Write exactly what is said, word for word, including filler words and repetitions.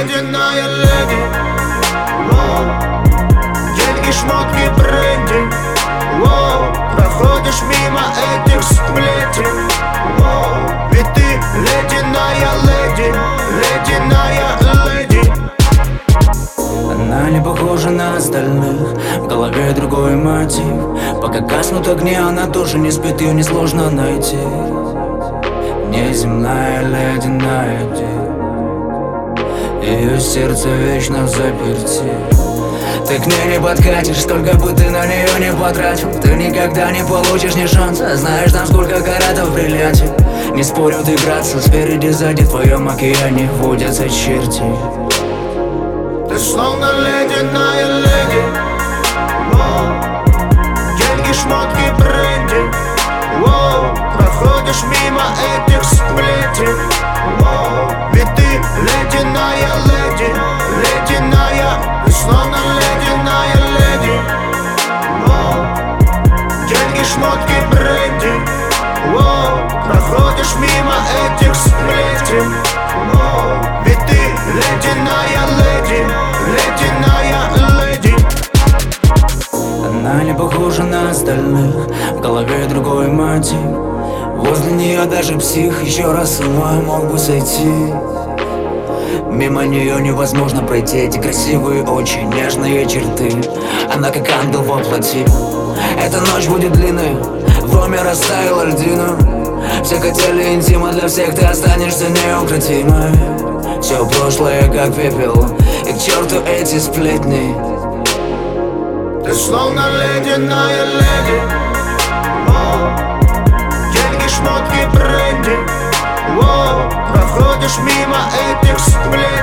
ледяная леди. Воу. Деньги, шмотки, бренди. Воу. Проходишь мимо этих сплетен. Воу. Ведь ты ледяная леди, ледяная леди. Она не похожа на остальных, в голове другой мотив. Пока гаснут огни, она тоже не спит, ее несложно найти. Неземная ледяная девь, ее сердце вечно в заперти. Ты к ней не подкатишь, сколько бы ты на нее не потратил. Ты никогда не получишь ни шанса, знаешь там сколько каратов в бриллианте. Не спорю, ты грация, спереди, сзади в твоем океане водятся черти. Ты словно ледяная леди. Воу. Деньги, шмотки, бренди. Воу. Проходишь мимо этих сплетен. Воу. Ведь ты ледяная леди, ледяная. Ты словно ледяная леди. Воу. Деньги, шмотки, бренди. Воу. Проходишь мимо этих сплетен. Воу. Ведь ты ледяная леди, ледяная леди. Она не похожа на остальных, в голове другой мотив. Возле нее даже псих еще раз с ума мог бы сойти. Мимо нее невозможно пройти, эти красивые, очень нежные черты. Она как ангел во плоти. Эта ночь будет длинной, в доме растаяла льдина. Все хотели интима, для всех ты останешься неукротимой. Все прошлое как пепел, и к черту эти сплетни. Ты словно ледяная леди. Воу. Деньги, шмотки, бренди. Воу. Проходишь мимо этих сплетен.